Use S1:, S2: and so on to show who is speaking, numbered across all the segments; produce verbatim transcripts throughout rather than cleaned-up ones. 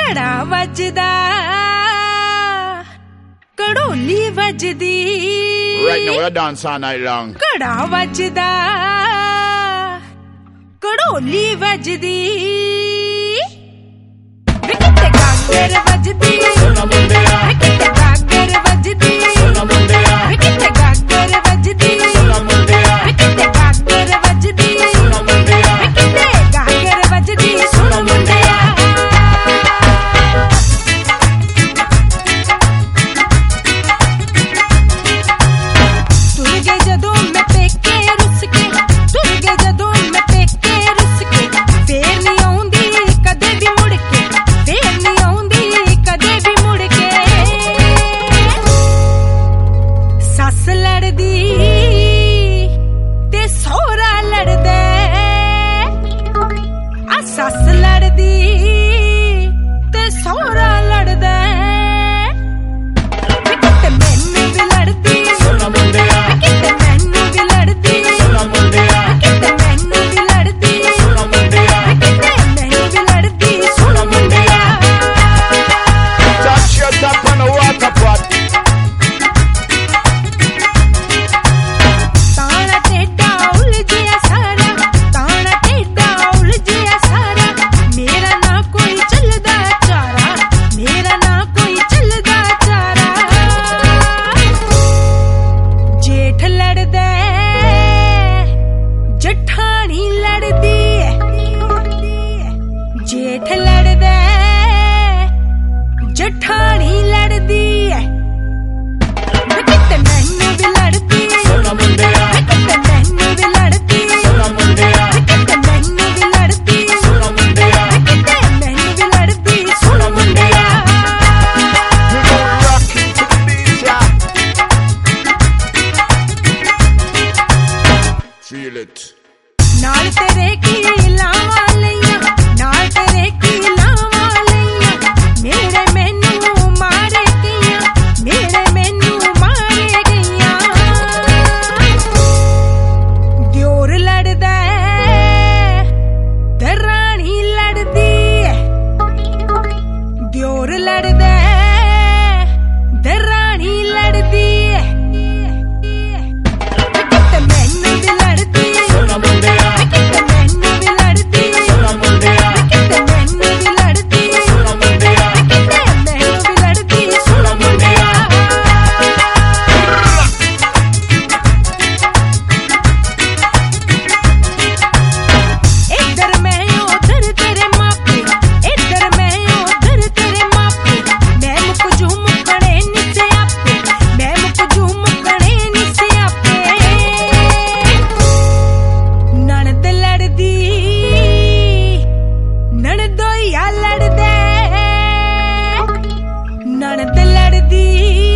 S1: ਘੜਾ ਵੱਜਦਾ ਕੜੋਲੀ ਵੱਜਦੀ
S2: Right now we're dance all night long.
S1: ਘੜਾ ਵੱਜਦਾ ਕੜੋਲੀ ਵੱਜਦੀ ਵੇ ਕਿਤੇ ਗਾਗਰ ਵੱਜਦੀ
S2: ਸੋਨਾ ਮੁੰਡਿਆ
S1: ਵੇ ਕਿਤੇ ਗਾਗਰ ਵੱਜਦੀ
S2: ਸੋਨਾ ਮੁੰਡਿਆ
S1: ਵੇ ਕਿਤੇ ਗਾਗਰ ਵੱਜਦੀ
S2: ਸੋਨਾ ਮੁੰਡਿਆ
S1: ਵੇ ਕਿਤੇ ਗਾਗਰ ਵੱਜਦੀ
S2: ਸੋਨਾ ਮੁੰਡਿਆ
S1: ਵੇ ਕਿਤੇ ਗਾਗਰ ਵੱਜਦੀ ਸੋਨਾ ਮੁੰਡਿਆ ਸੱਸ ਲੜਦੀ ਤੇ ਸਹੁਰਾ ਲੜਦਾ ਵੇ ਕਿਤੇ ਮੈਨੂੰ ਵੀ ਲੜਦੀ
S2: ਸੋਨਾ ਮੁੰਡਿਆ
S1: ਵੇ ਕਿਤੇ ਮੈਨੂੰ ਵੀ ਲੜਦੀ
S2: ਸੋਨਾ ਮੁੰਡਿਆ
S1: ਵੇ ਕਿਤੇ ਮੈਨੂੰ ਵੀ ਲੜਦੀ
S2: ਸੋਨਾ ਮੁੰਡਿਆ
S1: ਵੇ ਕਿਤੇ ਮੈਨੂੰ ਵੀ ਲੜਦੀ ਸੋਨਾ ਮੁੰਡਿਆ
S2: Touch your top on a water pot.
S1: ਤਾਣਾ ਟੇਡਾ ਉਲਝਿਆ ਸਾਰਾ ਤਾਣਾ ਟੇਡਾ ਉਲਝਿਆ ਸਾਰਾ ਮੇਰਾ ਨਾ ਕੋਈ ਚੱਲਦਾ ਚਾਰਾ ਮੇਰਾ ਨਾ ਕੋਈ ਚੱਲਦਾ ਚਾਰਾ ਜੇਠ ਲੜਦਾ ਜਠਾਣੀ ਲੜਦੀ ਜੇਠ ਲੜਦਾ ਜਠਾਣੀ ਲੜਦੀ ਵੇ ਕਿਤੇ ਮੈਨੂੰ ਵੀ ਲੜਦੀ
S2: ਸੋਨਾ ਮੁੰਡਿਆ
S1: ਵੇ ਕਿਤੇ ਮੈਨੂੰ ਵੀ ਲੜਦੀ
S2: ਸੋਨਾ ਮੁੰਡਿਆ
S1: ਵੇ ਕਿਤੇ ਮੈਨੂੰ ਵੀ ਲੜਦੀ
S2: ਸੋਨਾ ਮੁੰਡਿਆ
S1: ਵੇ ਕਿਤੇ ਮੈਨੂੰ ਵੀ ਲੜਦੀ ਸੋਨਾ ਮੁੰਡਿਆ
S2: You know rocking to the beat, yeah. Feel it.
S1: ਨਾਲ ਤੇਰੇ ਕੀ ਲਾਵਾਂ ਲਈਆਂ ਨਾਲ ਤੇਰੇ ਕੀ ਲਾਵਾਂ ਲਈਆਂ ਮੇਰੇ ਮੈਨੂੰ ਮਾਰੇ ਗਈਆਂ ਮੇਰੇ ਮੈਨੂੰ ਮਾਰੇ ਗਈਆਂ ਦਿਓਰ ਲੜਦਾ ਤੇ ਰਾਣੀ ਲੜਦੀ ਦਿਓਰ ਲੜਦਾ ਤੇ ਰਾਣੀ ਲੜਦੀ ਵੇ ਕਿਤੇ ਮੈਨੂੰ ਵੀ ਲੜਦੀ
S2: ਸੋਨਾ ਮੁੰਡਿਆ
S1: ਵੇ ਕਿਤੇ ਮੈਨੂੰ ਵੀ ਲੜਦੀ
S2: ਸੋਨਾ ਮੁੰਡਿਆ
S1: ਵੇ ਕਿਤੇ ਮੈਨੂੰ ਵੀ ਲੜਦੀ
S2: ਸੋਨਾ ਮੁੰਡਿਆ
S1: ਵੇ ਕਿਤੇ ਮੈਨੂੰ ਵੀ ਲੜਦੀ ਸੋਨਾ ਮੁੰਡਿਆ ਇੱਧਰ ਮੈਂ ਉੱਧਰ ਤੇਰੇ ਮਾਪੇ ਇੱਧਰ ਮੈਂ ਉੱਧਰ ਤੇਰੇ ਮਾਪੇ ਮੈਂ ਮੁੱਕ ਜੂ ਮੁੱਕਣੇ ਨੀ ਸਿਆਪੇ ਮੈਂ ਮੁੱਕ ਜੂ ਮੁੱਕਣੇ ਨੀ ਸਿਆਪੇ ਨਣਦ ਲੜਦੀ ਨਣਦੋਈਆ ਲੜਦਾ ਨਣਦ ਲੜਦੀ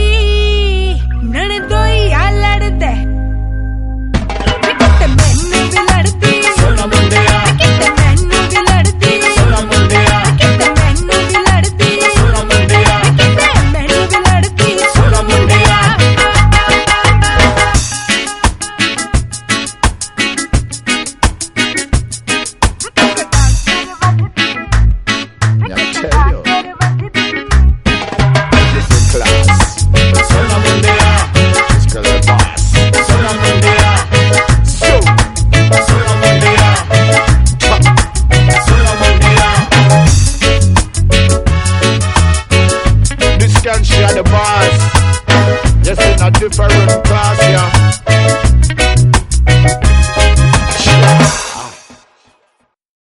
S1: ਨਣਦੋਈਆ ਲੜਦਾ ਵੇ ਕਿਤੇ ਮੈਨੂੰ ਵੀ ਲੜਦੀ
S2: ਸੋਨਾ ਮੁੰਡਿਆ
S1: ਵੇ ਕਿਤੇ ਮੈਨੂੰ ਵੀ ਲੜਦੀ
S2: ਸੋਨਾ ਮੁੰਡਿਆ
S1: ਵੇ ਕਿਤੇ ਮੈਨੂੰ ਵੀ ਲੜਦੀ
S2: ਸੋਨਾ ਮੁੰਡਿਆ
S1: ਵੇ ਕਿਤੇ ਮੈਨੂੰ ਵੀ ਲੜਦੀ ਸੋਨਾ ਮੁੰਡਿਆ
S2: Yeah, I tell you. This is class. Sona Mundea. It's called a boss. Sona Mundea. So. Sona Mundea. Ha. Sona Mundea. This can share the boss. Just in a different class, yeah.